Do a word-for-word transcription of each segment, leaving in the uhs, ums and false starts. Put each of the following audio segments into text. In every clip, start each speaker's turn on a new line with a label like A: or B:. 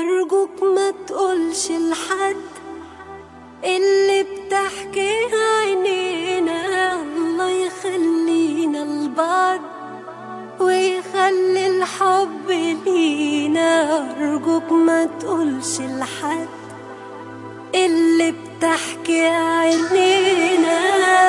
A: أرجوك ما تقولش لحد اللي بتحكيه عينينا. الله يخلينا لبعض ويخلي الحب لينا. أرجوك ما تقولش لحد اللي بتحكي عينينا.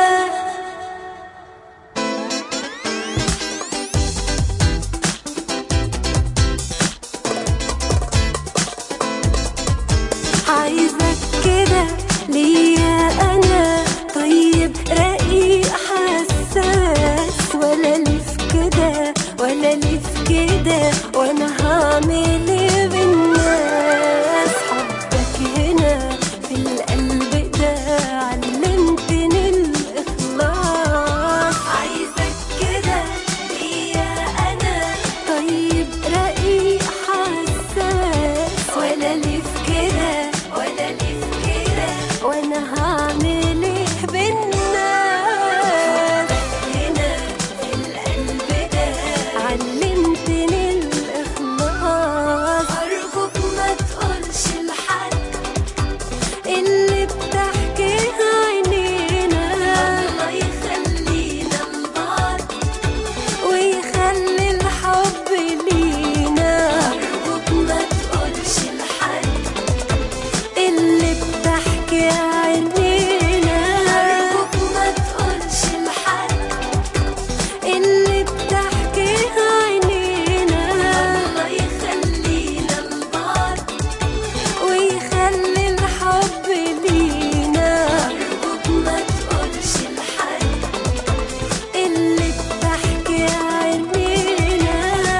A: عايزك كده ليا أنا، طيب رقيق حساس، ولا ليف كده ولا ليف كده، وأنا هعمل إيه بالناس؟ حبك هنا في القلب ده علمتني الإخلاص. عايزك كده ليا أنا، طيب رقيق حساس، ولا ليف كده ولا ليف كده، وانا هعمل ايه بالناس؟ هنا في القلب ده علمتني الاخلاص. ارجوك ما تقولش لحد اللي بتحكيه عينينا. الله يخلينا لبعض ويخلي الحب لينا. ارجوك ما تقولش لحد اللي بتحكي عينينا. أرجوك ما تقولش لحد اللي بتحكي عينينا. الله يخلينا لبعض ويخلي الحب لينا. أرجوك ما تقولش لحد اللي بتحكي عينينا.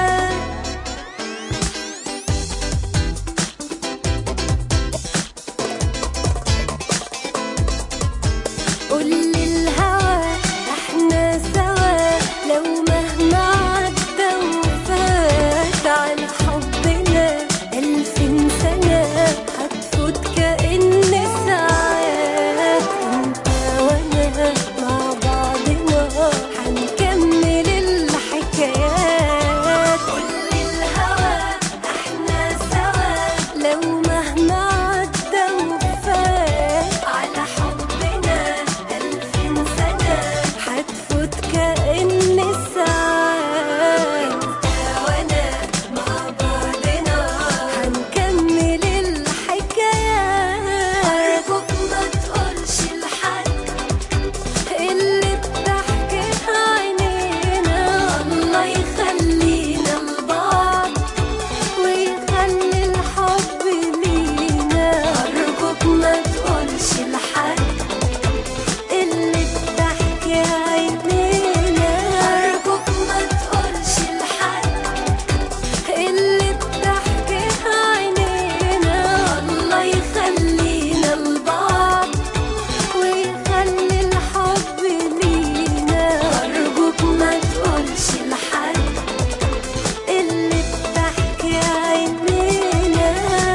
A: قول للهوى احنا سوا، لو مهما عدى وفات على حبنا ألفين سنة هتفوت كأن ساعات. انت وانا مع بعضنا هنكمل الحكايات. قول للهوى احنا سوا، لو مهما عدى وفات على حبنا ألفين سنة هتفوت كأن ساعات. انت وانا مع بعضنا هنكمل الحكايات. أرجوك ما تقولش لحد اللي بتحكي عينينا. الله يخلينا لبعض ويخلي الحب لينا. أرجوك ما تقولش لحد اللي بتحكي عينينا. أرجوك ما تقولش لحد اللي بتحكي عينينا. الله يخلينا لبعض ويخلي الحب لينا. أرجوك ما تقولش لحد اللي بتحكي عينينا.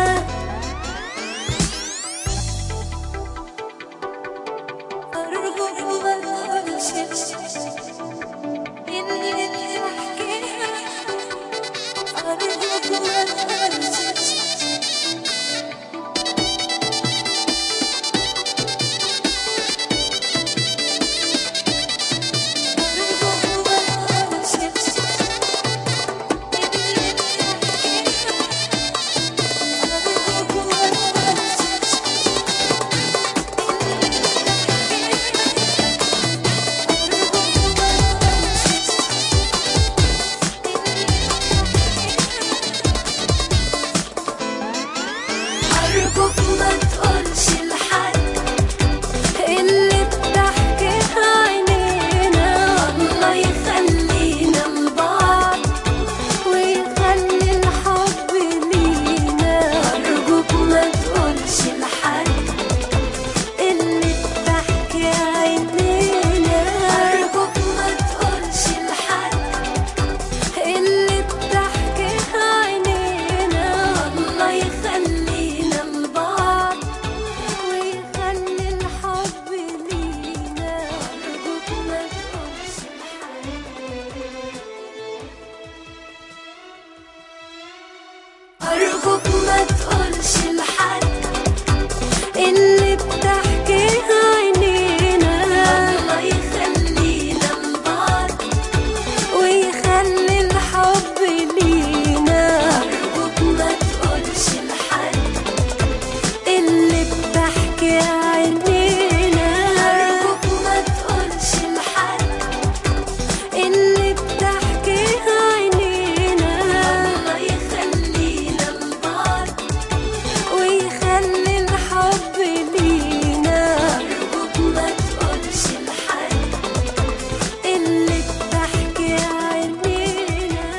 A: أرجوك ما تقولش اللي بتحكيها. أرجوك ما تقولش. أرجوك ما تقولش اللي بتحكيها. أرجوك ما تقولش. أرجوك